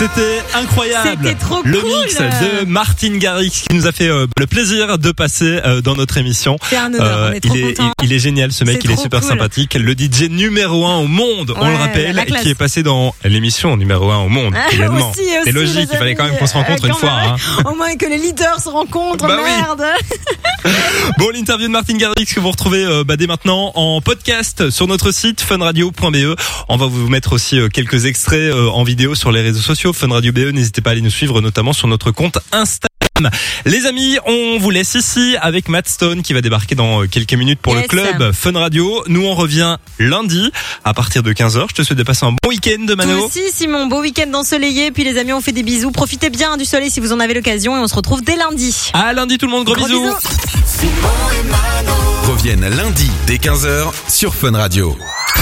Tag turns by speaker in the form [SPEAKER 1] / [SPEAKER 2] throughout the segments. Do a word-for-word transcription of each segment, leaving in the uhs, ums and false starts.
[SPEAKER 1] C'était incroyable.
[SPEAKER 2] C'était trop
[SPEAKER 1] le
[SPEAKER 2] cool.
[SPEAKER 1] mix de Martin Garrix qui nous a fait euh, le plaisir de passer euh, dans notre émission.
[SPEAKER 2] C'est un honneur,
[SPEAKER 1] Euh,
[SPEAKER 2] on est trop
[SPEAKER 1] il, est,
[SPEAKER 2] contents.
[SPEAKER 1] il, il est génial ce mec,
[SPEAKER 2] C'est
[SPEAKER 1] il est
[SPEAKER 2] trop
[SPEAKER 1] super
[SPEAKER 2] cool.
[SPEAKER 1] sympathique. Le D J numéro un au monde, on
[SPEAKER 2] Ouais,
[SPEAKER 1] le rappelle,
[SPEAKER 2] la classe.
[SPEAKER 1] qui est passé dans l'émission numéro un au monde.
[SPEAKER 2] Ah,
[SPEAKER 1] également.
[SPEAKER 2] aussi, aussi,
[SPEAKER 1] C'est logique,
[SPEAKER 2] les
[SPEAKER 1] il fallait
[SPEAKER 2] amis.
[SPEAKER 1] quand même qu'on se rencontre
[SPEAKER 2] Euh,
[SPEAKER 1] une
[SPEAKER 2] quand
[SPEAKER 1] fois.
[SPEAKER 2] même.
[SPEAKER 1] Hein.
[SPEAKER 2] Au moins que les leaders se rencontrent,
[SPEAKER 1] Bah oui.
[SPEAKER 2] merde.
[SPEAKER 1] Bon, l'interview de Martin Garrix que vous retrouvez euh, bah, dès maintenant en podcast sur notre site fun radio point b e. On va vous mettre aussi euh, quelques extraits euh, en vidéo sur les réseaux sociaux Fun Radio B E. N'hésitez pas à aller nous suivre, notamment sur notre compte Instagram. Les amis, on vous laisse ici avec Matt Stone qui va débarquer dans quelques minutes pour
[SPEAKER 2] Yes.
[SPEAKER 1] le club Fun Radio. Nous, on revient lundi à partir de quinze heures. Je te souhaite de passer un bon week-end,
[SPEAKER 2] Toi
[SPEAKER 1] Mano.
[SPEAKER 2] aussi, Simon, beau week-end ensoleillé. Puis les amis, on fait des bisous. Profitez bien du soleil si vous en avez l'occasion. Et on se retrouve dès lundi.
[SPEAKER 1] À lundi tout le monde, gros,
[SPEAKER 2] Gros
[SPEAKER 1] bisous.
[SPEAKER 3] Reviennent lundi dès quinze heures sur Fun Radio.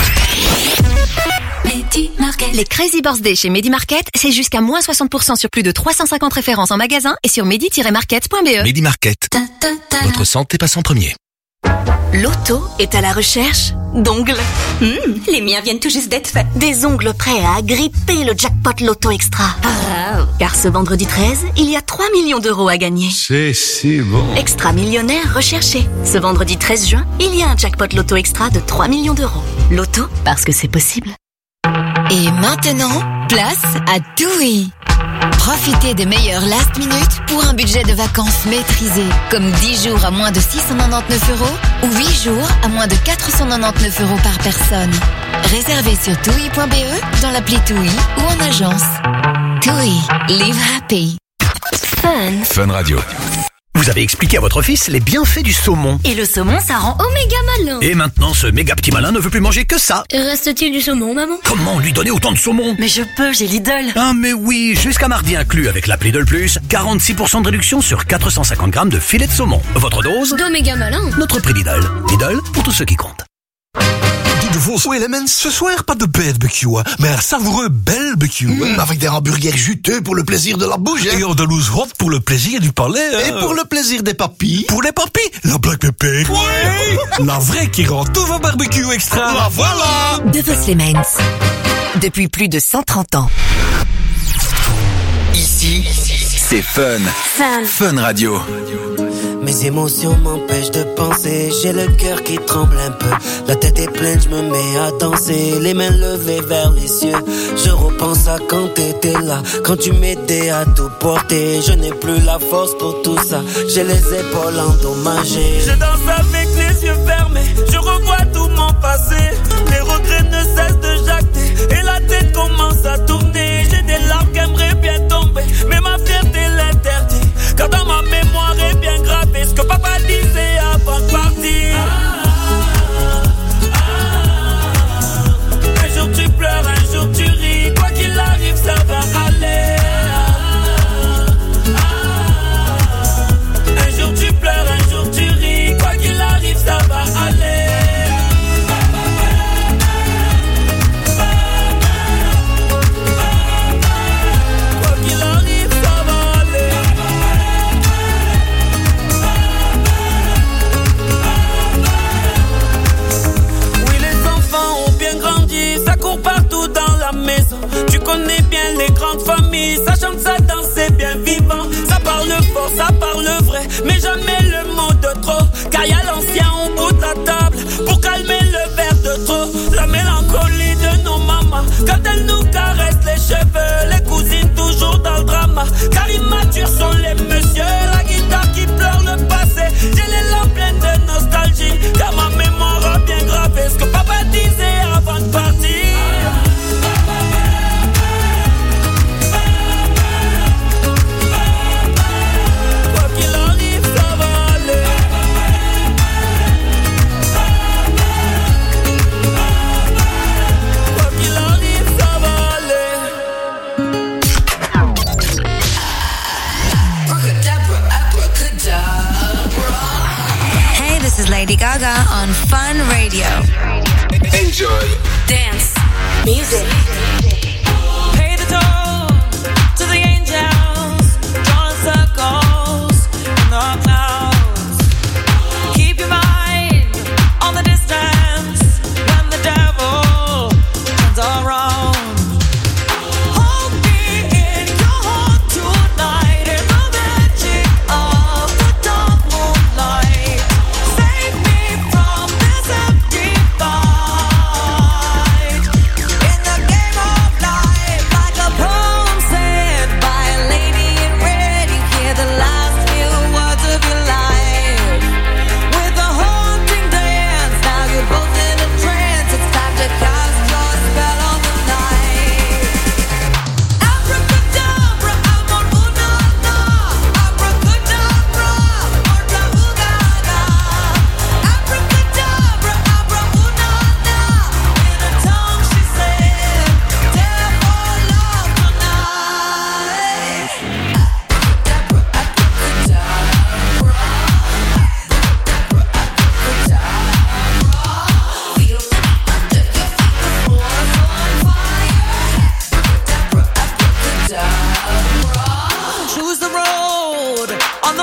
[SPEAKER 4] Medi Market. Les Crazy Birthday chez Medi Market, c'est jusqu'à moins soixante pour cent sur plus de trois cent cinquante références en magasin et sur medi tiret market point b e.
[SPEAKER 3] Medi Market. Votre santé passe en premier.
[SPEAKER 4] L'auto est à la recherche d'ongles.
[SPEAKER 5] Mmh, les miens viennent tout juste d'être faits.
[SPEAKER 4] Des ongles prêts à agripper le jackpot Loto Extra.
[SPEAKER 5] Oh.
[SPEAKER 4] Car ce vendredi treize, il y a trois millions d'euros à gagner.
[SPEAKER 6] C'est si bon.
[SPEAKER 4] Extra millionnaire recherché. Ce vendredi treize juin, il y a un jackpot Loto Extra de trois millions d'euros. Loto, parce que c'est possible.
[SPEAKER 7] Et maintenant, place à TUI. Profitez des meilleurs last minute pour un budget de vacances maîtrisé, comme dix jours à moins de six cent quatre-vingt-dix-neuf euros ou huit jours à moins de quatre cent quatre-vingt-dix-neuf euros par personne. Réservez sur tui point b e, dans l'appli TUI ou en agence. TUI, live happy.
[SPEAKER 4] Fun.
[SPEAKER 3] Fun Radio.
[SPEAKER 8] Vous avez expliqué à votre fils les bienfaits du saumon.
[SPEAKER 5] Et le saumon, ça rend oméga malin.
[SPEAKER 8] Et maintenant, ce méga petit malin ne veut plus manger que ça.
[SPEAKER 5] Reste-t-il du saumon, maman?
[SPEAKER 8] Comment lui donner autant de saumon?
[SPEAKER 5] Mais je peux, j'ai Lidl.
[SPEAKER 8] Ah mais oui, jusqu'à mardi inclus avec l'appli Lidl Plus, quarante-six pour cent de réduction sur quatre cent cinquante grammes de filet de saumon. Votre dose?
[SPEAKER 5] D'oméga malin.
[SPEAKER 8] Notre prix Lidl. Lidl pour tous ceux qui comptent.
[SPEAKER 9] Oui, les men, ce soir, pas de barbecue, hein, mais un savoureux barbecue.
[SPEAKER 10] Mmh, avec des hamburgers juteux pour le plaisir de la bouche. Hein.
[SPEAKER 9] Et andalouse hot pour le plaisir du palais. Hein.
[SPEAKER 10] Et pour le plaisir des papilles.
[SPEAKER 9] Pour les papilles, la black pepper. Oui. La vraie qui rend tous vos barbecues extra.
[SPEAKER 10] La voilà.
[SPEAKER 7] De Vos Lemens. Depuis plus de cent trente ans.
[SPEAKER 3] Ici, c'est Fun.
[SPEAKER 4] Fun.
[SPEAKER 3] Fun Radio.
[SPEAKER 11] Mes émotions m'empêchent de penser, j'ai le cœur qui tremble un peu. La tête est pleine, je me mets à danser, les mains levées vers les cieux. Je repense à quand t'étais là, quand tu m'aidais à tout porter. Je n'ai plus la force pour tout ça, j'ai les épaules endommagées.
[SPEAKER 12] Je danse avec les yeux fermés, je revois tout mon passé. Les regrets ne cessent de jacter, et la tête commence à tourner. J'ai des larmes qui aimeraient bien tomber, mais ma fierté l'interdit. Car dans ma mémoire est bien gravé ce que papa disait avant de partir. Ah, ah, ah. Un jour tu pleures, un jour tu ris. Quoi qu'il arrive, ça va aller. Ah, ah. Un jour tu pleures, un jour tu ris. Quoi qu'il arrive, ça va aller. Quoi qu'il arrive, ça va aller. Oui, les enfants ont bien grandi, ça court partout dans la maison. Tu connais bien les grandes familles, ça chante, ça danse, c'est bien vivant. Ça parle fort, ça parle vrai, mais jamais le mot de trop. Car y a l'ancien au bout de la table, pour calmer le verre de trop. La mélancolie de nos mamans, quand elles nous caressent les cheveux. Les cousines toujours dans le drama, car immatures sont les messieurs. La guitare qui pleure le passé, j'ai les lampes pleines de nostalgie. Car ma mémoire a bien gravé ce que papa disait avant de partir. Quoi qu'il arrive, ça va aller. Quoi qu'il arrive, ça va aller.
[SPEAKER 7] Hey, this is Lady Gaga on Fun Radio.
[SPEAKER 3] Enjoy.
[SPEAKER 5] Dance. Music.
[SPEAKER 12] Pay the toll to the angels, drawing circles in the clouds. Keep your mind on the distance when the devil turns around. Hold me in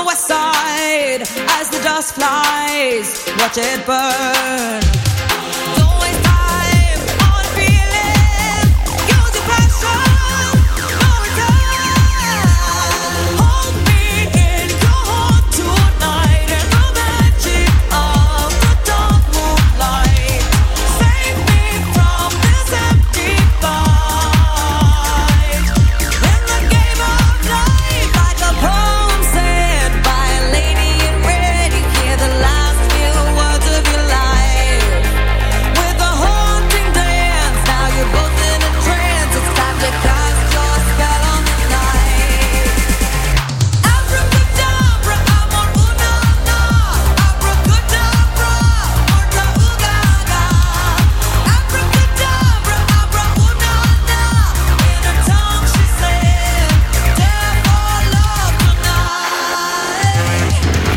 [SPEAKER 6] west side as the dust flies. Watch it burn. Don't waste time on feeling. Use your passion. No return. Hold me in your heart tonight in the magic of the dark moonlight. Save me from this empty fight. In the game of life, like a poem said by a lady in red, you hear the last few words of your life. With a haunting dance, now you're both in a trance. It's time to cast your spell on the night. Abracadabra, amor, una, na. Abracadabra, orta, ugaga. Abracadabra, abra, una, na. In her tongue she said, dare for love tonight.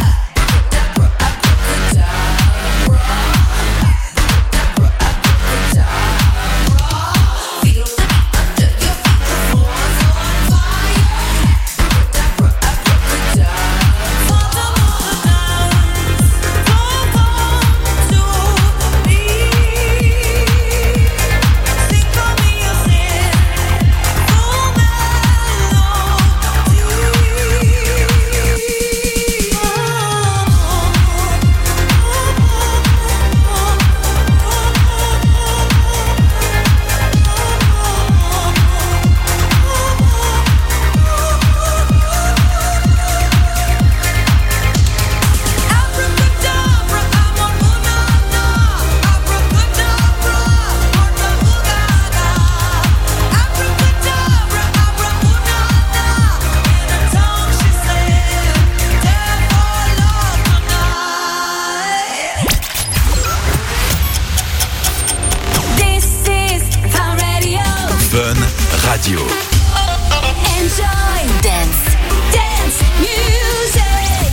[SPEAKER 6] This is Fun Radio.
[SPEAKER 3] Fun Radio.
[SPEAKER 6] Enjoy dance, dance music.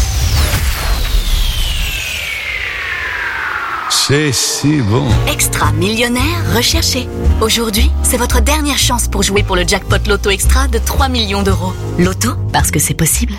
[SPEAKER 13] C'est si bon.
[SPEAKER 4] Extra millionnaire recherché. Aujourd'hui, c'est votre dernière chance pour jouer pour le jackpot Loto Extra de trois millions d'euros. Loto, parce que c'est possible.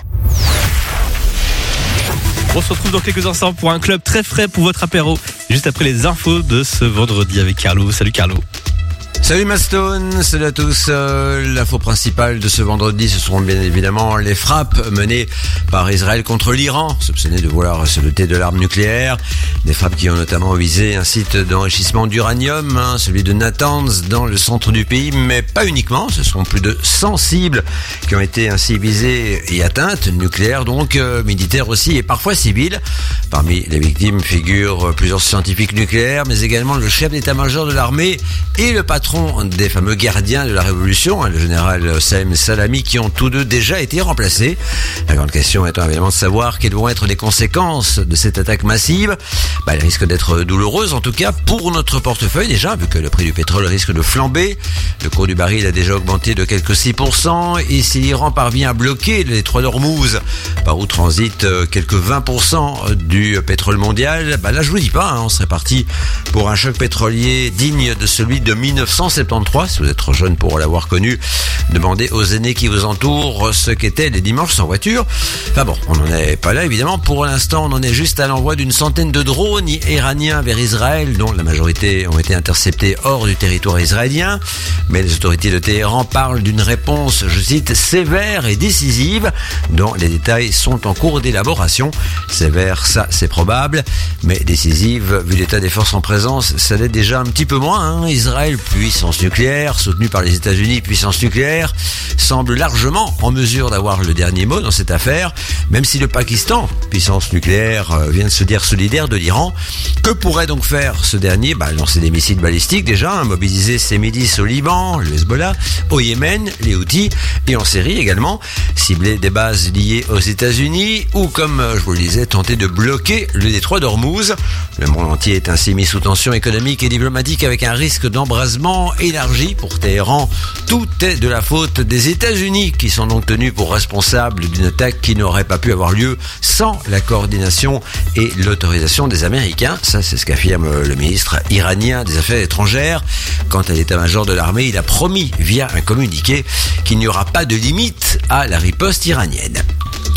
[SPEAKER 1] On se retrouve dans quelques instants pour un club très frais pour votre apéro. Juste après les infos de ce vendredi avec Carlo. Salut Carlo.
[SPEAKER 14] Salut Mastone, salut à tous. Euh, L'info principale de ce vendredi, ce seront bien évidemment les frappes menées par Israël contre l'Iran, soupçonné de vouloir se doter de l'arme nucléaire. Des frappes qui ont notamment visé un site d'enrichissement d'uranium, hein, celui de Natanz, dans le centre du pays, mais pas uniquement. Ce sont plus de cent cibles qui ont été ainsi visées et atteintes, nucléaires donc, euh, militaires aussi et parfois civiles. Parmi les victimes figurent plusieurs scientifiques nucléaires, mais également le chef d'état-major de l'armée et le patron des fameux gardiens de la Révolution, le général Salem Salami, qui ont tous deux déjà été remplacés. La grande question étant évidemment de savoir quelles vont être les conséquences de cette attaque massive. Bah, elle risque d'être douloureuse, en tout cas pour notre portefeuille déjà, vu que le prix du pétrole risque de flamber. Le cours du baril a déjà augmenté de quelques six pour cent, et si l'Iran parvient à bloquer les détroit d'Ormuz, par où transite quelques vingt pour cent du pétrole mondial, bah là je vous dis pas, hein, on serait parti pour un choc pétrolier digne de celui de mille neuf cent soixante-treize. Si vous êtes trop jeune pour l'avoir connu, demandez aux aînés qui vous entourent ce qu'étaient les dimanches sans voiture. Enfin bon, on n'en est pas là évidemment. Pour l'instant, on en est juste à l'envoi d'une centaine de drones iraniens vers Israël, dont la majorité ont été interceptés hors du territoire israélien. Mais les autorités de Téhéran parlent d'une réponse, je cite, sévère et décisive, dont les détails sont en cours d'élaboration. Sévère, ça c'est probable, mais décisive, vu l'état des forces en présence, ça l'est déjà un petit peu moins. Hein. Israël, puissance nucléaire, soutenu par les États-Unis, puissance nucléaire, semble largement en mesure d'avoir le dernier mot dans cette affaire, même si le Pakistan, puissance nucléaire, vient de se dire solidaire de l'Iran. Que pourrait donc faire ce dernier? Bah, lancer des missiles balistiques déjà, hein, mobiliser ses milices au Liban, le Hezbollah, au Yémen, les Houthis, et en Syrie également, cibler des bases liées aux États-Unis, ou comme je vous le disais, tenter de bloquer le détroit d'Ormuz. Le monde entier est ainsi mis sous tension économique et diplomatique, avec un risque d'embrasement élargi pour Téhéran. Tout est de la faute des États-Unis, qui sont donc tenus pour responsables d'une attaque qui n'aurait pas pu avoir lieu sans la coordination et l'autorisation des Américains. Ça, c'est ce qu'affirme le ministre iranien des Affaires étrangères. Quant à l'état-major de l'armée, il a promis via un communiqué qu'il n'y aura pas de limite à la riposte iranienne.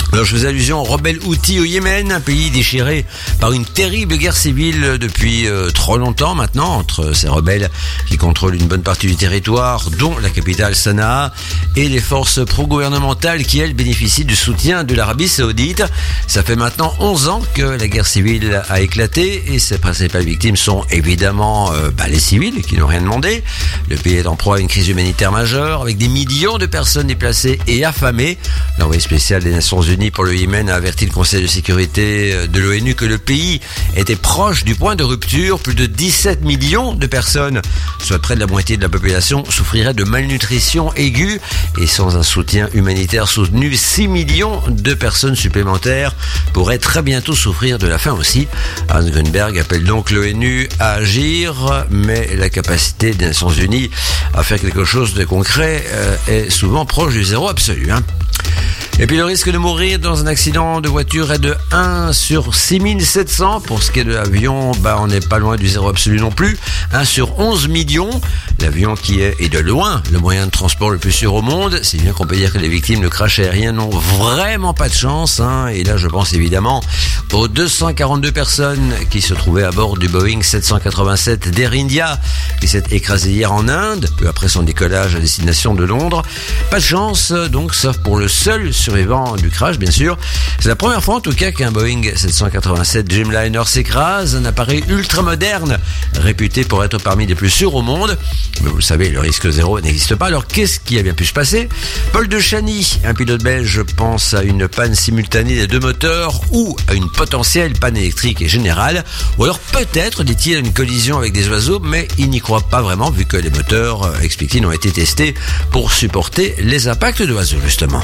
[SPEAKER 14] Alors je fais allusion aux rebelles Houthis au Yémen, un pays déchiré par une terrible guerre civile depuis euh, trop longtemps maintenant, entre ces rebelles qui contrôlent une bonne partie du territoire, dont la capitale Sanaa, et les forces pro-gouvernementales qui, elles, bénéficient du soutien de l'Arabie Saoudite. Ça fait maintenant onze ans que la guerre civile a éclaté, et ses principales victimes sont évidemment euh, bah, les civils qui n'ont rien demandé. Le pays est en proie à une crise humanitaire majeure, avec des millions de personnes déplacées et affamées. L'envoyé spécial des Nations Unies pour le Yémen a averti le Conseil de sécurité de l'ONU que le pays était proche du point de rupture. Plus de dix-sept millions de personnes, soit près de la moitié de la population, souffriraient de malnutrition aiguë, et sans un soutien humanitaire soutenu, six millions de personnes supplémentaires pourraient très bientôt souffrir de la faim aussi. Hans Grünberg appelle donc l'ONU à agir, mais la capacité des Nations Unies à faire quelque chose de concret euh, est souvent proche du zéro absolu, hein. Et puis le risque de mourir dans un accident de voiture est de un sur six mille sept cents. Pour ce qui est de l'avion, bah, on n'est pas loin du zéro absolu non plus. un sur onze millions. L'avion qui est, et de loin, le moyen de transport le plus sûr au monde. C'est bien qu'on peut dire que les victimes de crash aériens n'ont vraiment pas de chance, hein. Et là, je pense évidemment aux deux cent quarante-deux personnes qui se trouvaient à bord du Boeing sept cent quatre-vingt-sept d'Air India, qui s'est écrasé hier en Inde, peu après son décollage à destination de Londres. Pas de chance, donc, sauf pour le seul survivant du crash, bien sûr. C'est la première fois, en tout cas, qu'un Boeing sept cent quatre-vingt-sept Dreamliner s'écrase, un appareil ultra moderne, réputé pour être parmi les plus sûrs au monde. Mais vous le savez, le risque zéro n'existe pas. Alors, qu'est-ce qui a bien pu se passer? Paul de Chany, un pilote belge, pense à une panne simultanée des deux moteurs ou à une potentielle panne électrique et générale. Ou alors, peut-être, dit-il, à une collision avec des oiseaux, mais il n'y croit pas vraiment, vu que les moteurs, explique-t-il, ont été testés pour supporter les impacts d'oiseaux, justement.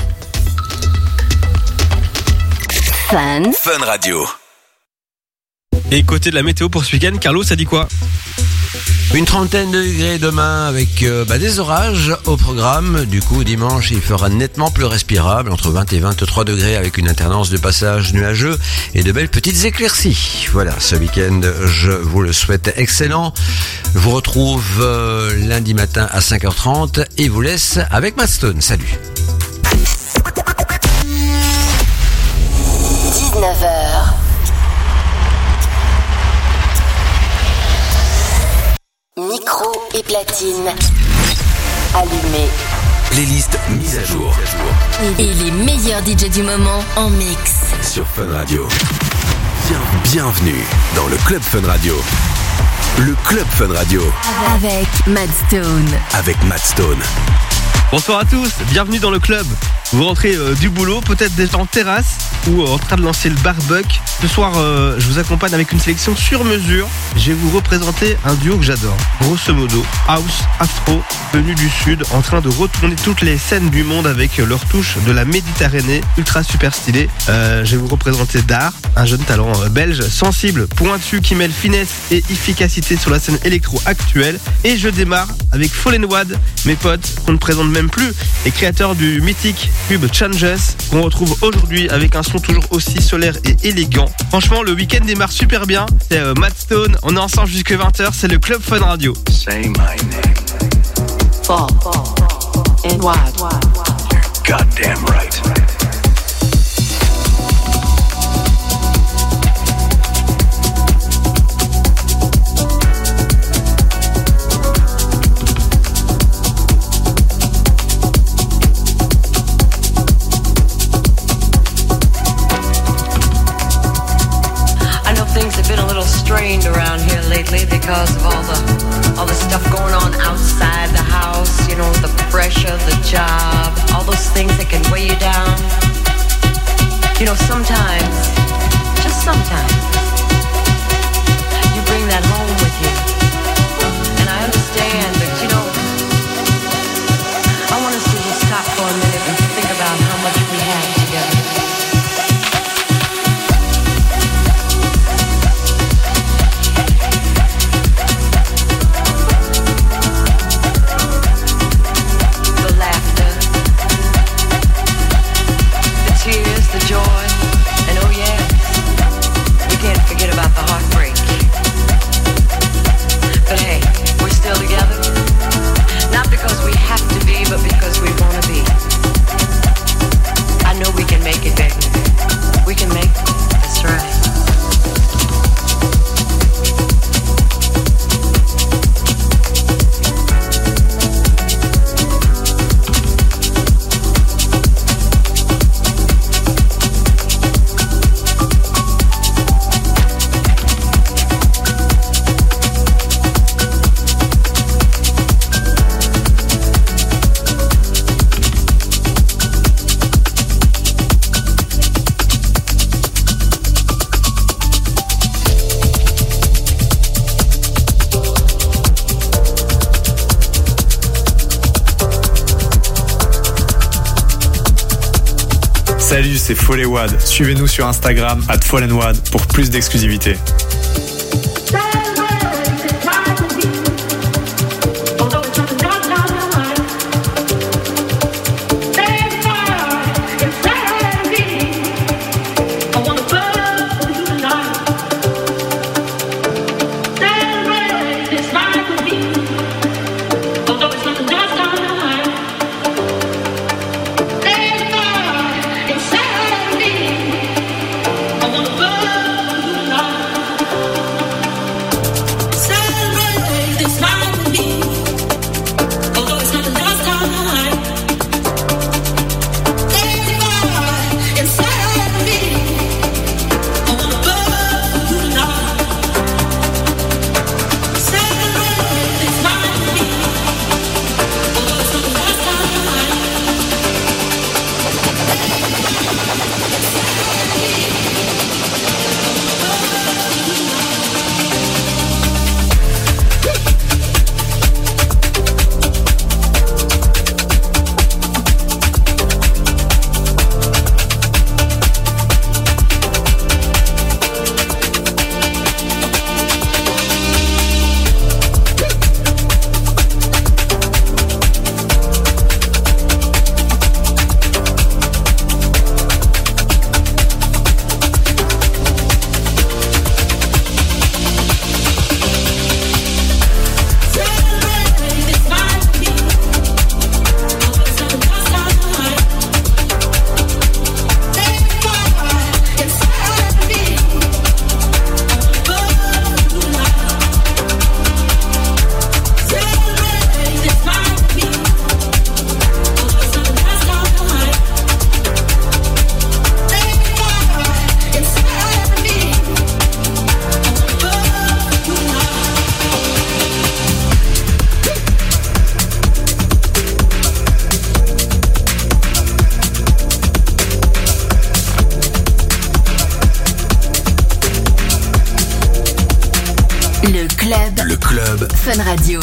[SPEAKER 3] Fun. Fun Radio.
[SPEAKER 1] Et côté de la météo pour ce week-end, Carlo, ça dit quoi?
[SPEAKER 14] Une trentaine de degrés demain avec euh, bah, des orages au programme. Du coup, dimanche, il fera nettement plus respirable, entre vingt et vingt-trois degrés avec une alternance de passages nuageux et de belles petites éclaircies. Voilà, ce week-end, je vous le souhaite excellent. Je vous retrouve euh, lundi matin à cinq heures trente et vous laisse avec Matt Stone. Salut.
[SPEAKER 7] dix-neuf heures. Micro et platine allumés.
[SPEAKER 3] Playlist mise à jour.
[SPEAKER 7] Et les meilleurs D J du moment en mix.
[SPEAKER 3] Sur Fun Radio. Bien, bienvenue dans le Club Fun Radio. Le Club Fun Radio.
[SPEAKER 7] Avec Matt Stone.
[SPEAKER 3] Avec Matt Stone.
[SPEAKER 1] Bonsoir à tous, bienvenue dans le club. Vous rentrez euh, du boulot, peut-être déjà en terrasse ou euh, en train de lancer le barbecue. Ce soir, euh, je vous accompagne avec une sélection sur mesure. Je vais vous représenter un duo que j'adore. Grosso modo, house, afro, venu du sud, en train de retourner toutes les scènes du monde avec leur touche de la Méditerranée, ultra super stylé. Euh, je vais vous représenter Dar, un jeune talent euh, belge, sensible, pointu, qui mêle finesse et efficacité sur la scène électro actuelle. Et je démarre avec Fallen Wad, mes potes, qu'on ne présente même plus, les créateurs du mythique cube Changes, qu'on retrouve aujourd'hui avec un son toujours aussi solaire et élégant. Franchement, le week-end démarre super bien. C'est euh, Matt Stone, on est ensemble jusqu'à vingt heures, c'est le Club Fun Radio.
[SPEAKER 15] Say my name. Fall, fall, and wide, wide, wide. You're goddamn right.
[SPEAKER 16] Strained around here lately because of all the all the stuff going on outside the house, you know, the pressure, the job, all those things that can weigh you down. You know, sometimes, just sometimes, you bring that home with you. And I understand, but you know, I want us to just stop for a minute and think about how much we have together. The joy, and oh yeah, we can't forget about the heartbreak. But hey, we're still together, not because we have to be, but because we want to be. I know we can make it, baby.
[SPEAKER 17] Salut, c'est Folewad. Suivez-nous sur Instagram at follandwad pour plus d'exclusivité.
[SPEAKER 7] Le club.
[SPEAKER 3] Le club.
[SPEAKER 7] Fun Radio.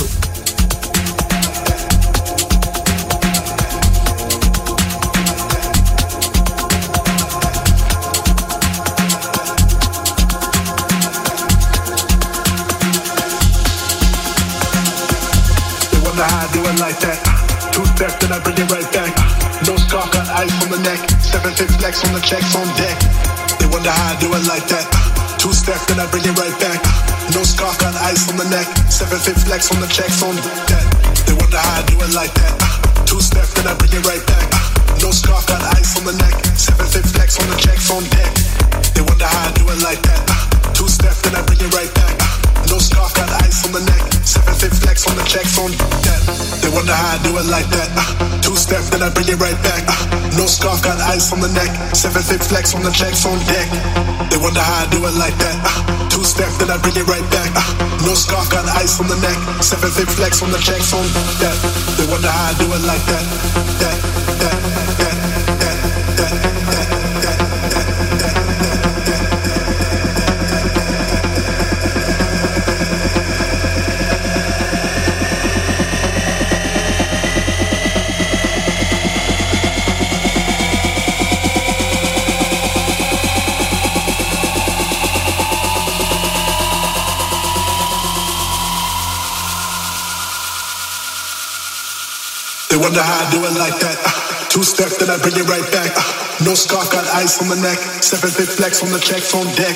[SPEAKER 18] I do it like that. Two steps, then I bring it right back. No scar, got ice on the neck. Seven fifth flex on the checks on deck. They wonder how I do it like that. Two steps, then I bring it right back. No scar, got ice on the neck. Seven fifth flex on the checks on deck. They wonder how I do it like that. Two steps, then I bring it right back. No scar, got ice on the neck. Seven fifth flex on the checks on deck. They wonder how I do it like that. Two steps, then I bring it right back. No scarf, got ice on the neck. Seven fifth flex on the checks on that. They wonder how I do it like that. Uh, two step, then I bring it right back. Uh, no scarf, got ice on the neck. Seven fifth flex on the checks on deck. They wonder how I do it like that. Uh, two step, then I bring it right back. Uh, no scarf, got ice on the neck. Seven fifth flex on the checks on that. They wonder how I do it like that. That, that, that, that, that, that, that, that, that. They wonder how I do it like that. Uh, two step, then I bring it right back. Uh, no scarf, got ice on the neck. Seven fifth flex on the checks on deck.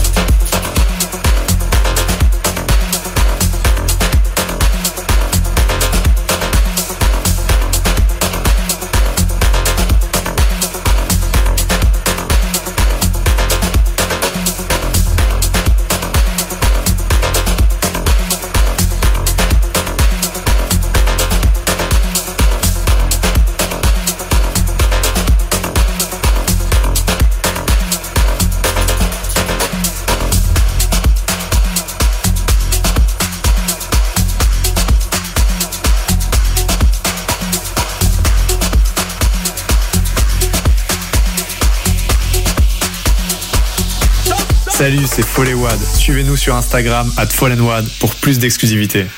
[SPEAKER 17] Salut, c'est Folewad. Suivez-nous sur Instagram at follandwad pour plus d'exclusivité.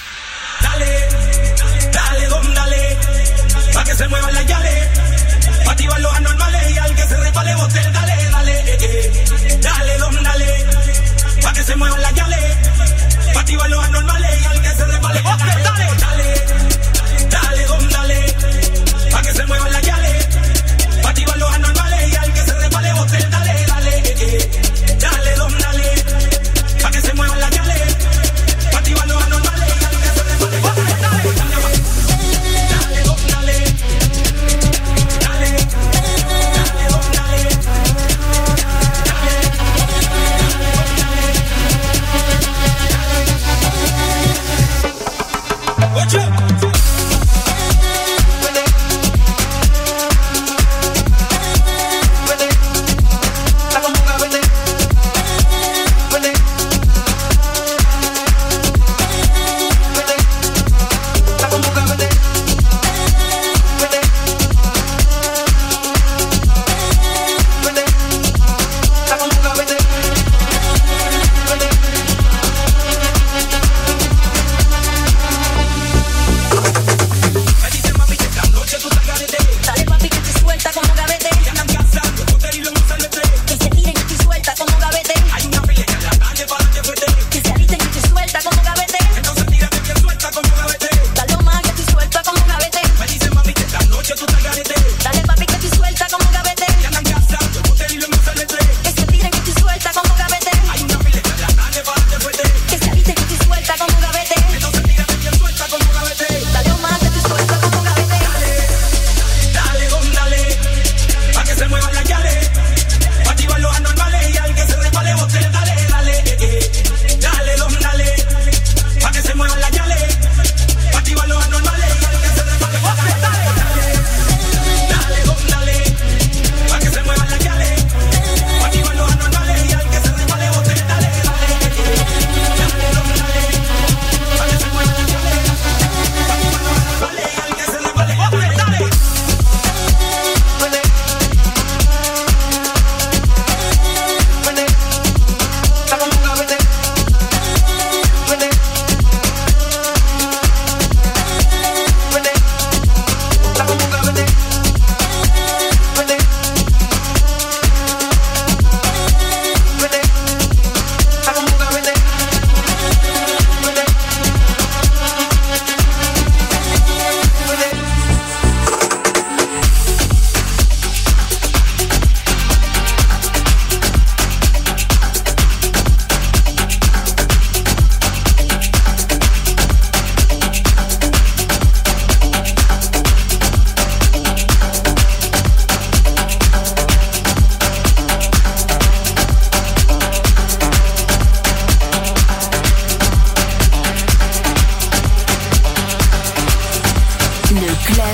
[SPEAKER 19] Pa' que se muevan las yales, pa' activar los anormales y al que se repale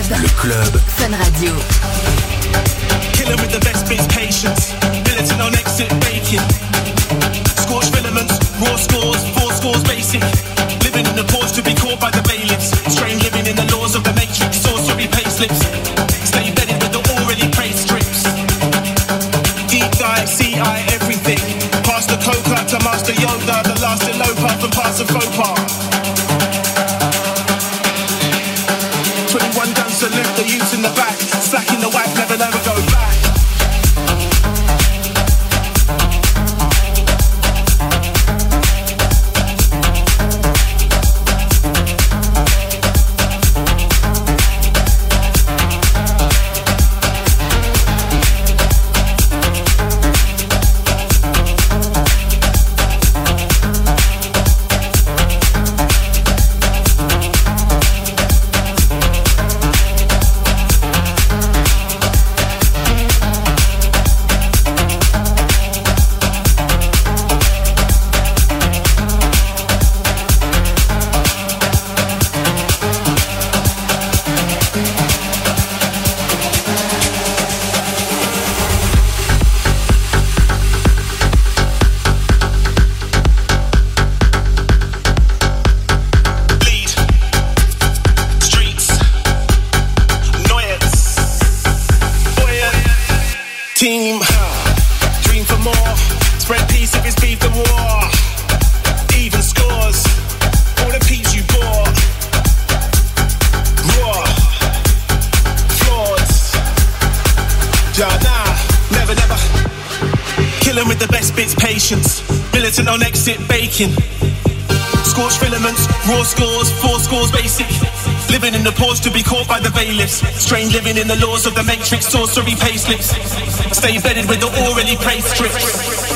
[SPEAKER 7] club.
[SPEAKER 3] Le club.
[SPEAKER 7] Fun Radio.
[SPEAKER 19] Killing with the best bits, patience. Militant on exit, baking. Scorched filaments, raw scores, four scores basic. Living in the pause to be caught by the bailiffs. Strange living in the laws of the matrix. Sorcery payslips. Stay bedded with the already praised strips. Deep dive, C I everything. Pass the coca to Master Yoda. The last eloper from parts of faux pas. twenty-one guns salute the youths in the back. Slacking the whack, never, never go back. Militant on exit, baking. Scorched filaments, raw scores, four scores basic. Living in the pause to be caught by the bailiffs. Strange living in the laws of the matrix. Sorcery payslips. Stay bedded with the already praised strips.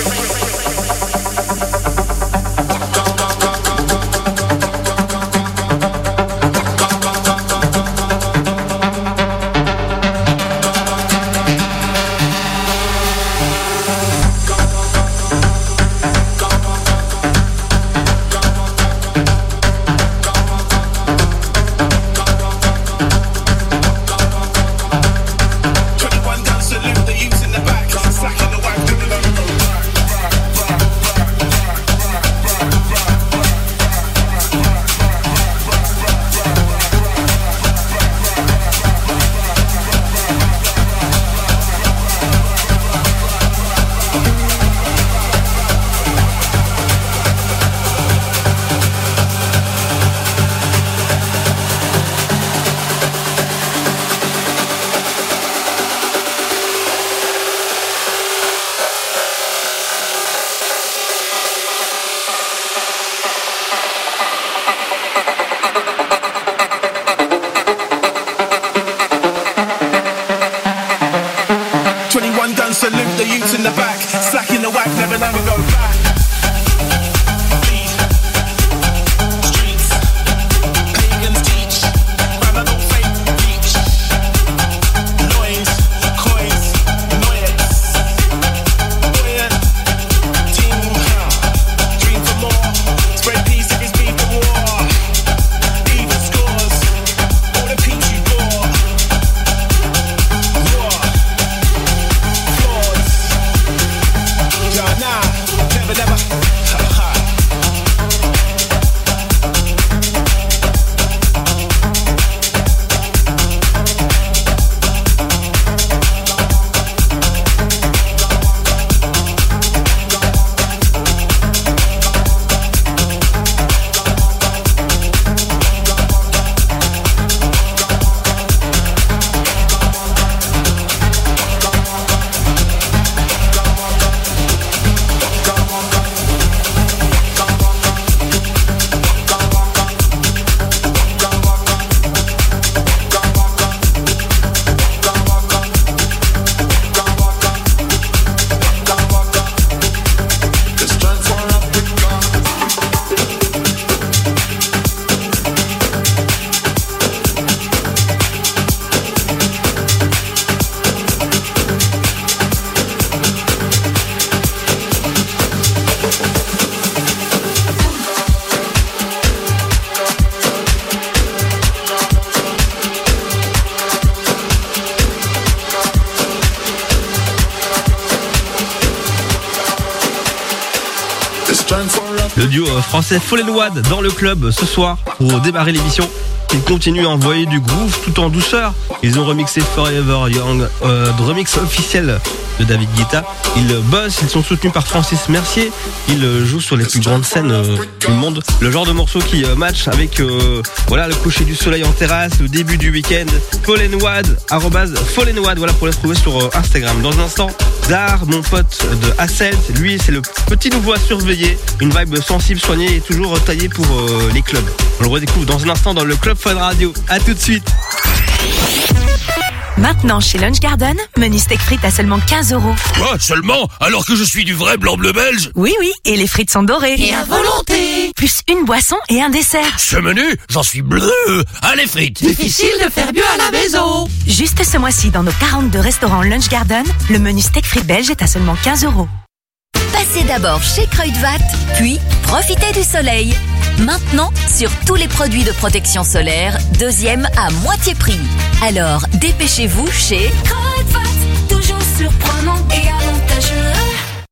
[SPEAKER 19] Salute the youths in the back. Slacking the whack, never, never go back. Streets, pagans teach. Ramadan fake beach. Loins, coins, noise. Buoyant, team, dream for more. Spread peace if it's beef for war. Even scores, all the peace you bore. War. Nah, never, never.
[SPEAKER 1] Le duo français Fall and Wad dans le club ce soir pour démarrer l'émission. Ils continuent à envoyer du groove tout en douceur. Ils ont remixé Forever Young, euh, de remix officiel de David Guetta. Ils bossent, ils sont soutenus par Francis Mercier. Ils jouent sur les plus grandes scènes euh, du monde. Le genre de morceau qui euh, match avec euh, voilà le coucher du soleil en terrasse, le début du week-end. Fall and Wad, arrobase Fall and Wad, voilà pour les trouver sur euh, Instagram. Dans un instant, Dar, mon pote de Asselt, lui c'est le petit nouveau à surveiller. Une vibe sensible, soignée et toujours taillée pour euh, les clubs. On le redécouvre dans un instant dans le Club Fun Radio. À tout de suite.
[SPEAKER 20] Maintenant, chez Lunch Garden, menu steak frites à seulement quinze euros.
[SPEAKER 21] Quoi, seulement? Alors que je suis du vrai blanc-bleu belge?
[SPEAKER 20] Oui, oui, et les frites sont dorées.
[SPEAKER 21] Et à volonté.
[SPEAKER 20] Plus une boisson et un dessert.
[SPEAKER 21] Ce menu, j'en suis bleu. Allez, frites.
[SPEAKER 20] Difficile de faire mieux à la maison. Juste ce mois-ci, dans nos quarante-deux restaurants Lunch Garden, le menu steak frites belge est à seulement quinze euros.
[SPEAKER 7] Passez d'abord chez Kruidvat, puis profitez du soleil. Maintenant, sur tous les produits de protection solaire, deuxième à moitié prix. Alors, dépêchez-vous chez
[SPEAKER 5] Kruidvat, toujours surprenant et avantageux.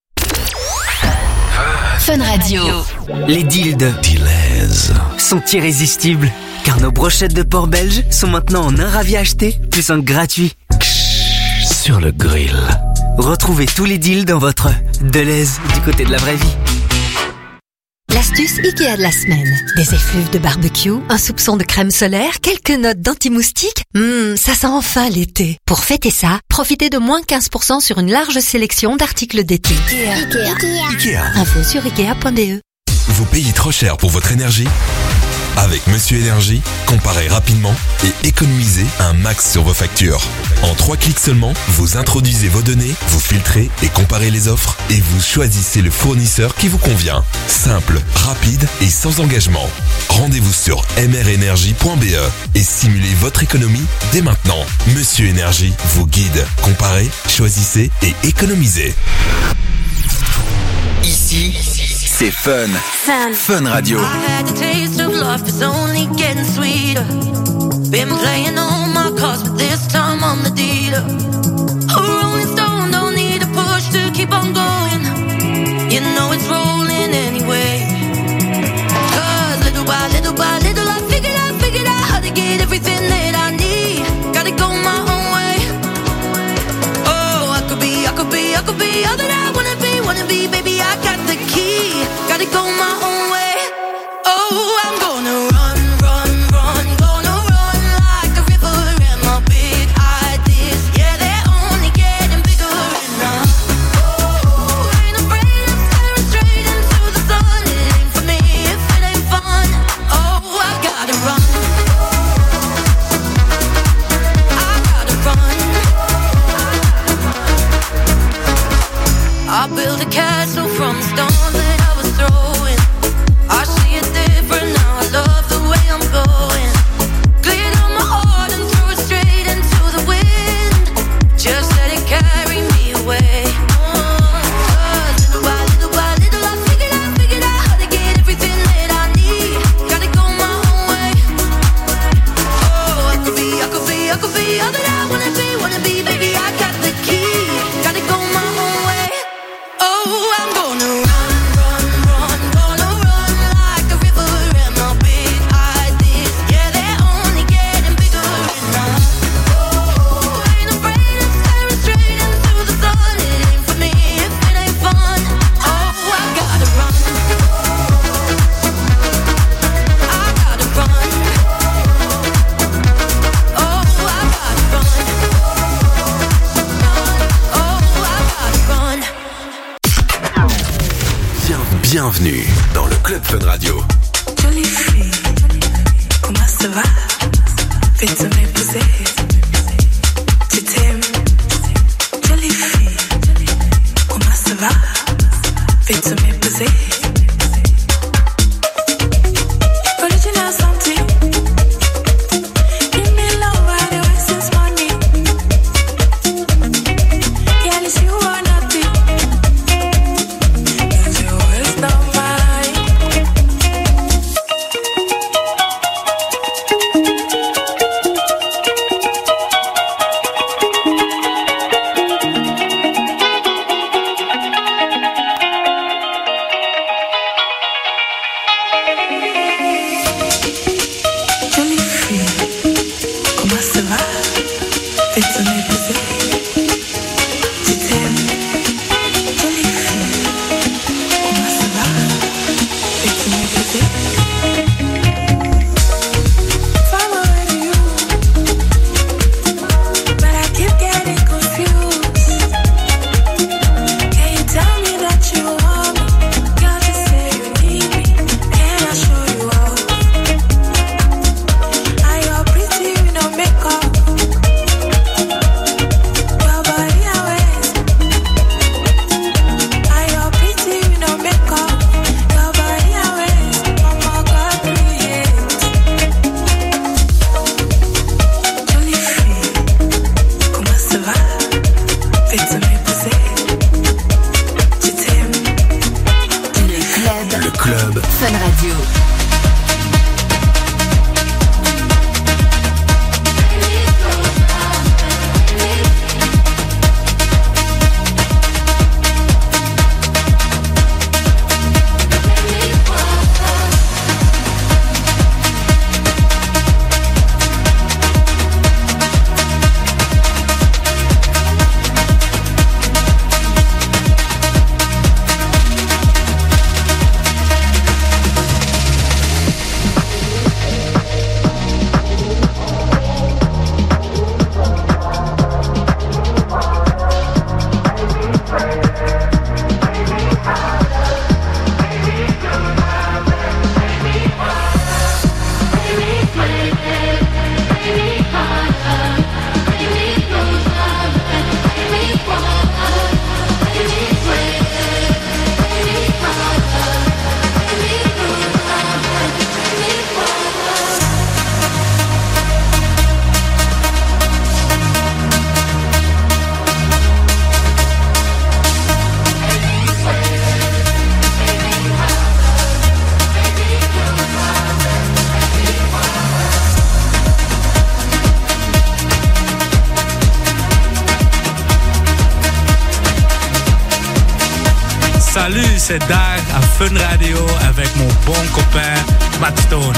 [SPEAKER 7] Fun Radio.
[SPEAKER 22] Les deals de Dealers sont irrésistibles, car nos brochettes de porc belge sont maintenant en un ravi acheté, plus un gratuit. Sur le grill. Retrouvez tous les deals dans votre Deleuze du côté de la vraie vie.
[SPEAKER 23] L'astuce Ikea de la semaine. Des effluves de barbecue, un soupçon de crème solaire, quelques notes d'anti-moustique. Hum, ça sent enfin l'été. Pour fêter ça, profitez de moins quinze pour cent sur une large sélection d'articles d'été.
[SPEAKER 7] Ikea.
[SPEAKER 23] Ikea.
[SPEAKER 3] Ikea.
[SPEAKER 23] Info sur ikea point b e.
[SPEAKER 3] Vous payez trop cher pour votre énergie? Avec Monsieur Énergie, comparez rapidement et économisez un max sur vos factures. En trois clics seulement, vous introduisez vos données, vous filtrez et comparez les offres et vous choisissez le fournisseur qui vous convient. Simple, rapide et sans engagement. Rendez-vous sur m r énergie point b e et simulez votre économie dès maintenant. Monsieur Énergie vous guide. Comparez, choisissez et économisez.
[SPEAKER 24] Ici, c'est Fun.
[SPEAKER 5] Fun.
[SPEAKER 24] Fun Radio.
[SPEAKER 6] I had the taste of life, it's only getting sweeter. Been playing all my cards, but this time I'm the dealer. A rolling stone, don't need a push to keep on going. You know it's rolling anyway. Cause little by little by little I figured out, figured out how to get everything that I need. Gotta go my own way. Oh, I could be, I could be, I could be all that I wanna be, wanna be, baby, I got the key. Gotta go my own way. Oh, I'm gonna run, run, run. Gonna run like a river. And my big ideas, yeah, they're only getting bigger. And I oh, ain't afraid of staring straight into the sun. It ain't for me if it ain't fun. Oh, I gotta run. I gotta run. I built a castle from the stone that I was throwing. I see it different now, I love the way I'm going. Cleared on my heart and threw it straight into the wind. Just let it carry me away. Cause little by little by little I figured out, figured out how to get everything that I need. Gotta go my own way. Oh, I could be, I could be, I could be all that I wanna be, wanna be, baby, I got the key. Gotta go my own way. Oh, I'm gonna run, run, run. Gonna run like a river. And my big ideas, yeah, they're only getting bigger. And I oh, ain't afraid of staring straight into the sun. It ain't for me if it ain't fun. Oh, I gotta run. I gotta run. Oh, I gotta run. Oh, I gotta run.
[SPEAKER 3] Bienvenue dans le Club Fun Radio.
[SPEAKER 6] Jolie fille, comment ça va? Fais-tu m'épouser? Tu t'aimes? Jolie fille, comment ça va? Fais-tu m'épouser? Original something. Give me love right away since morning. Yeah, it's you or nothing. Cause you waste no mind.
[SPEAKER 7] Fun Radio.
[SPEAKER 2] Salut, c'est Dag à Fun Radio avec mon bon copain Matt Stone.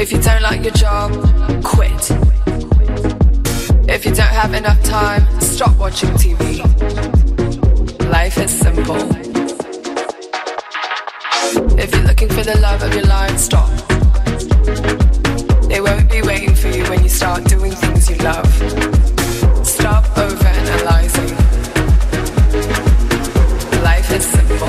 [SPEAKER 8] If you don't like your job, quit. If you don't have enough time, stop watching T V. Life is simple. If you're looking for the love of your life, stop. They won't be waiting for you when you start doing things you love. Stop overanalyzing. Life is simple.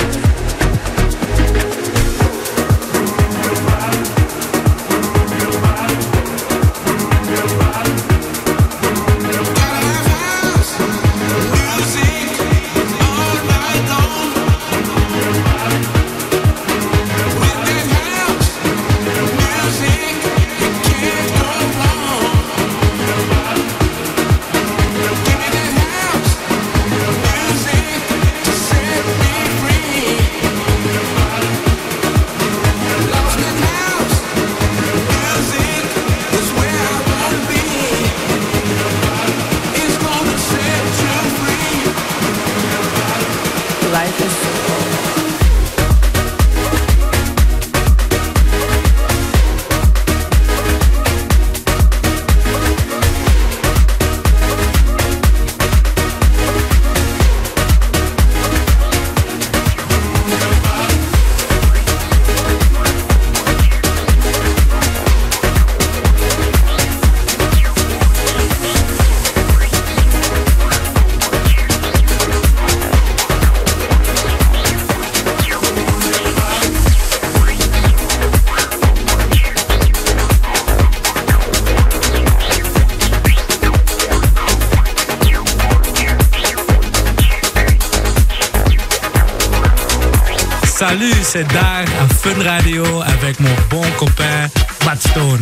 [SPEAKER 2] Salut, c'est Dag à Fun Radio avec mon bon copain Matt Stone.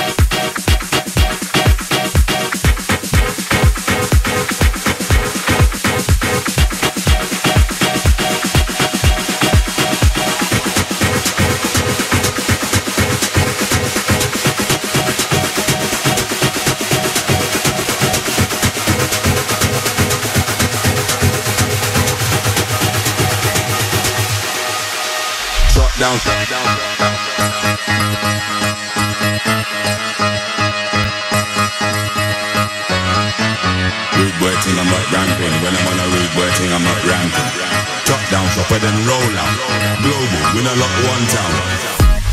[SPEAKER 9] Down, down, down. Rude boy thing, I'm not ramping. When I'm on a rude boy thing, I'm not ramping. Top down, chopper, then roll out. Global, we not lock one town.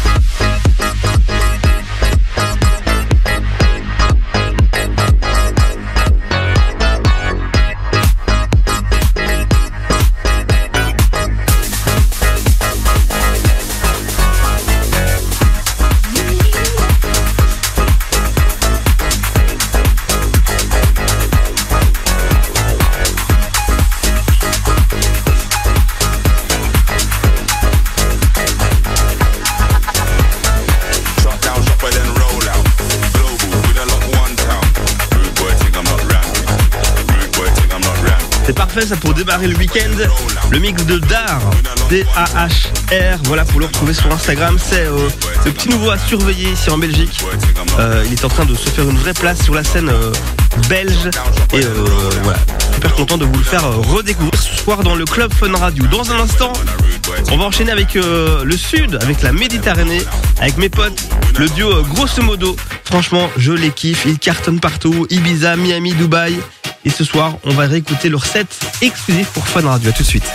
[SPEAKER 1] Ça pour démarrer le week-end, le mix de Dar, D A H R, voilà, pour le retrouver sur Instagram. C'est euh, le petit nouveau à surveiller ici en Belgique. Euh, il est en train de se faire une vraie place sur la scène euh, belge et euh, voilà, super content de vous le faire euh, redécouvrir ce soir dans le Club Fun Radio. Dans un instant, on va enchaîner avec euh, le Sud, avec la Méditerranée, avec mes potes, le duo euh, Grosso Modo. Franchement, je les kiffe, ils cartonnent partout, Ibiza, Miami, Dubaï. Et ce soir, on va réécouter leur set exclusif pour Fun Radio. À tout de suite.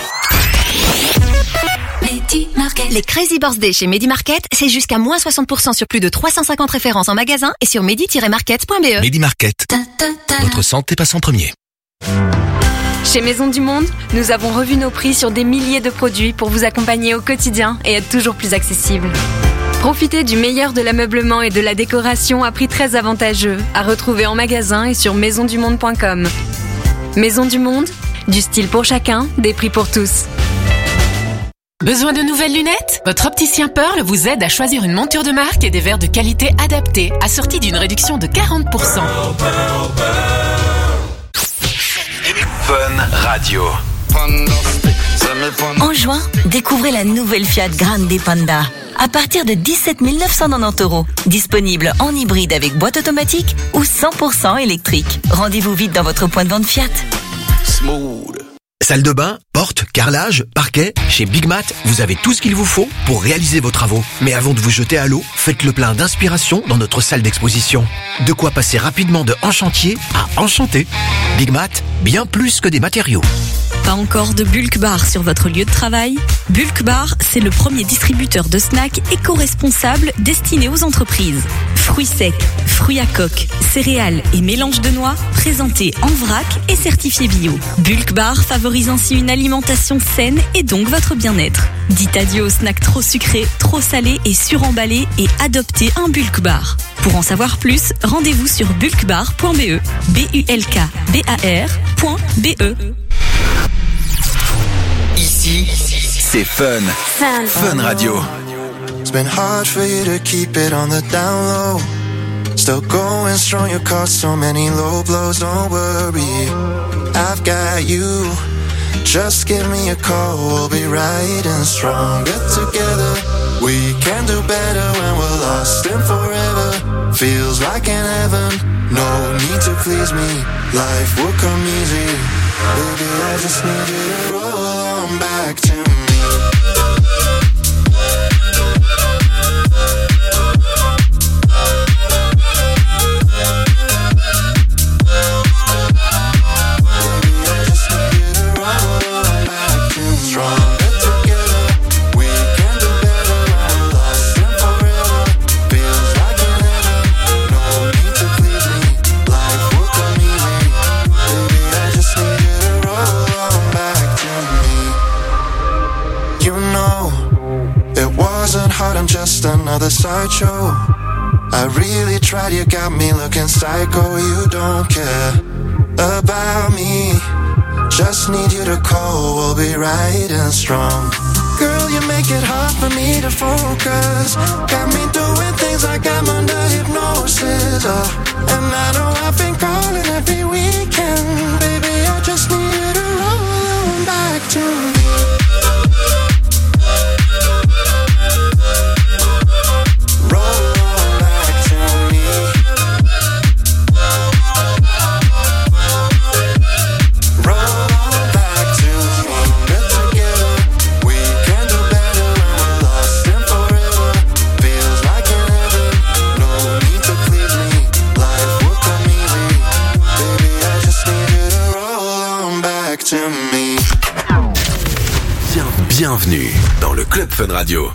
[SPEAKER 23] Les Crazy Birthday chez Medi Market, c'est jusqu'à moins soixante pour cent sur plus de trois cent cinquante références en magasin et sur medi tiret market point b e.
[SPEAKER 3] Medi Market. Votre santé passe en premier.
[SPEAKER 10] Chez Maison du Monde, nous avons revu nos prix sur des milliers de produits pour vous accompagner au quotidien et être toujours plus accessible. Profitez du meilleur de l'ameublement et de la décoration à prix très avantageux, à retrouver en magasin et sur maison du monde point com. Maison du Monde, du style pour chacun, des prix pour tous.
[SPEAKER 11] Besoin de nouvelles lunettes ? Votre opticien Pearl vous aide à choisir une monture de marque et des verres de qualité adaptés, assortis d'une réduction de quarante pour cent.
[SPEAKER 24] Fun Radio.
[SPEAKER 7] En juin, découvrez la nouvelle Fiat Grande Panda. À partir de dix-sept mille neuf cent quatre-vingt-dix euros. Disponible en hybride avec boîte automatique ou cent pour cent électrique. Rendez-vous vite dans votre point de vente Fiat.
[SPEAKER 24] Smooth.
[SPEAKER 4] Salle de bain, porte, carrelage, parquet. Chez Big Mat, vous avez tout ce qu'il vous faut pour réaliser vos travaux. Mais avant de vous jeter à l'eau, faites le plein d'inspiration dans notre salle d'exposition. De quoi passer rapidement de en chantier à enchanté. Big Mat, bien plus que des matériaux.
[SPEAKER 12] Pas encore de Bulk Bar sur votre lieu de travail? Bulk Bar, c'est le premier distributeur de snacks éco-responsable destiné aux entreprises. Fruits secs, fruits à coque, céréales et mélanges de noix, présentés en vrac et certifiés bio. Bulk Bar favorise ainsi une alimentation saine et donc votre bien-être. Dites adieu aux snacks trop sucrés, trop salés et suremballés et adoptez un Bulk Bar. Pour en savoir plus, rendez-vous sur bulkbar point b e. B U L K B A R point B E.
[SPEAKER 24] Ici, c'est Fun.
[SPEAKER 5] Fun.
[SPEAKER 24] Fun Radio.
[SPEAKER 13] It's been hard for you to keep it on the down low. Still going strong, you caught so many low blows. Don't worry, I've got you. Just give me a call, we'll be right and stronger together. We can do better when we're lost in forever. Feels like an heaven, no need to please me. Life will come easy. Baby, I just need you to roll on back to me. I'm just another sideshow. I really tried, you got me looking psycho. You don't care about me. Just need you to call, we'll be right and strong. Girl, you make it hard for me to focus. Got me doing things like I'm under hypnosis. Oh, and I know I've been calling every weekend. Baby, I just need you to roll back to me.
[SPEAKER 24] Bienvenue dans le Club Fun Radio.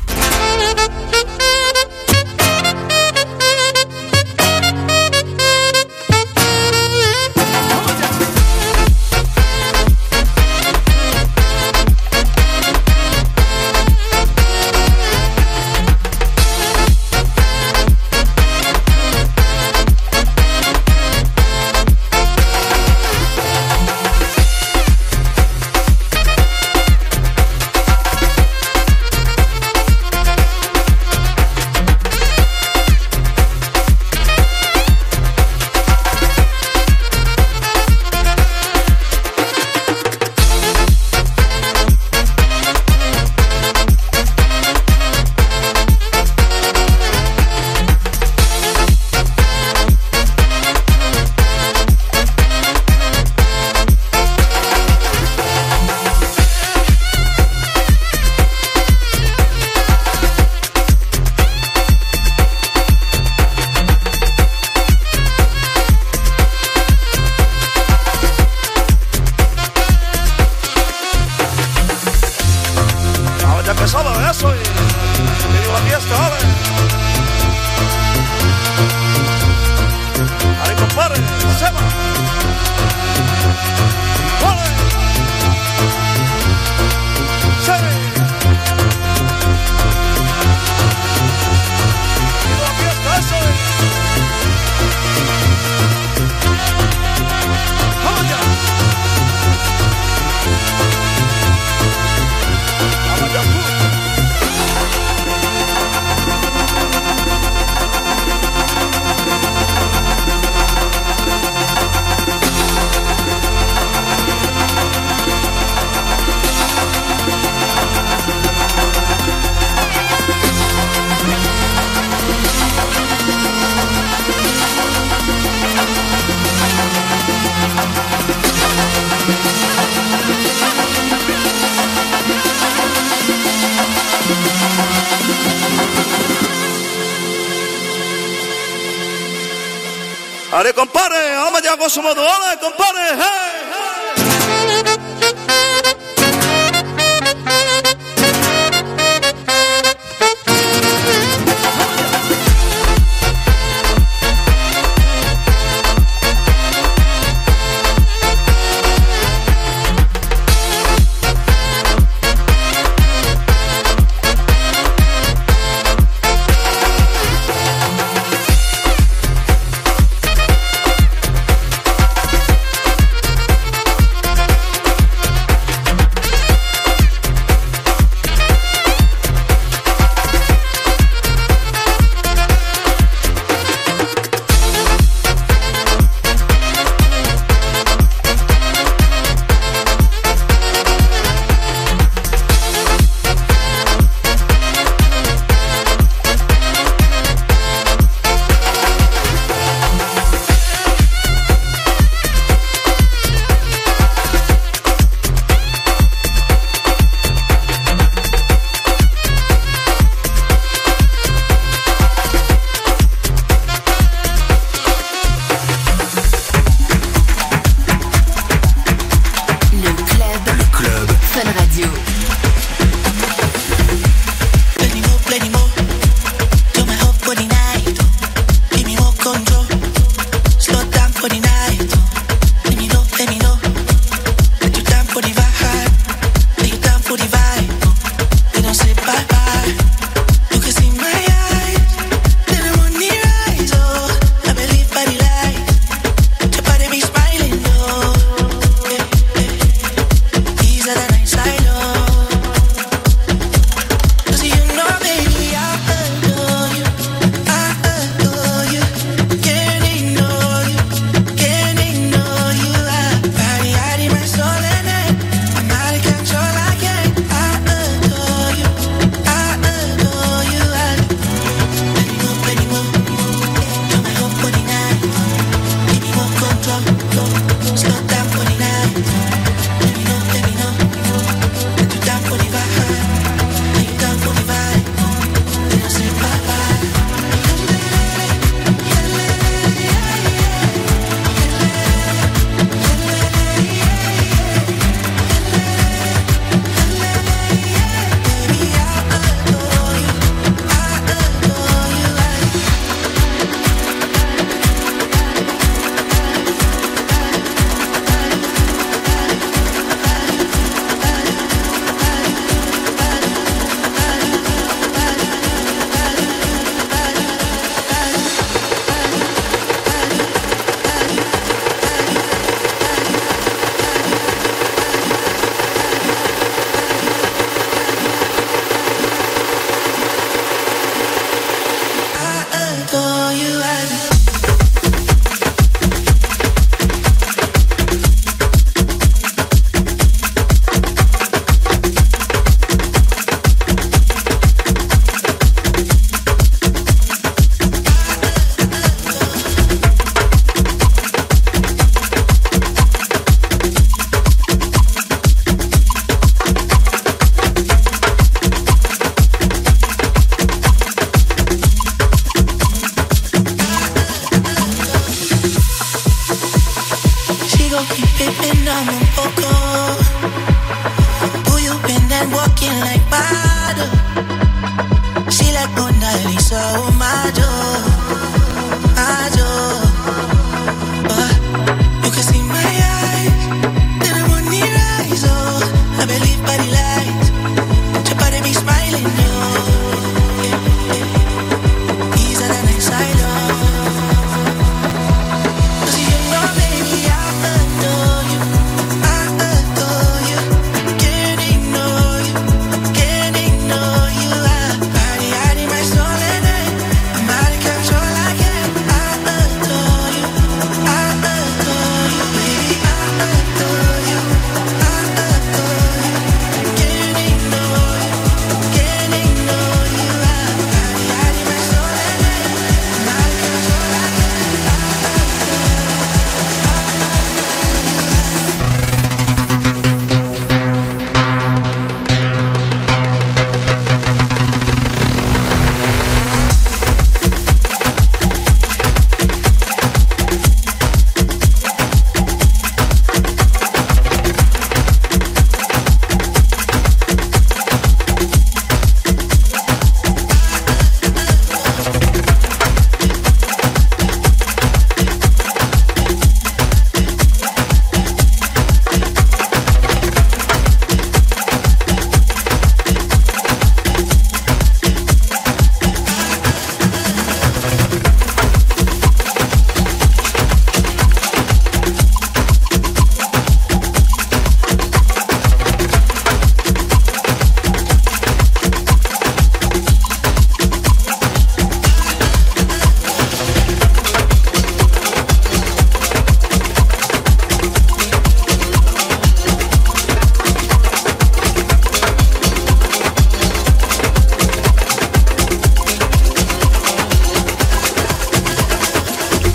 [SPEAKER 14] Allez, compadre, vamos allá con su modo, dale, compadre, hey,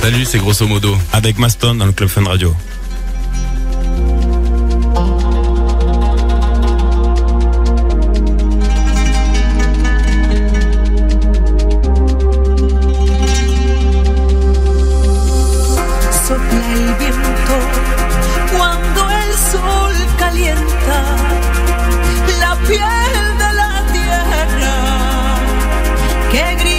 [SPEAKER 15] Salut, c'est Grosso Modo.
[SPEAKER 1] Avec Maston dans le Club Fun Radio.
[SPEAKER 6] Sopla el viento cuando el sol calienta la piel de la tierra que grita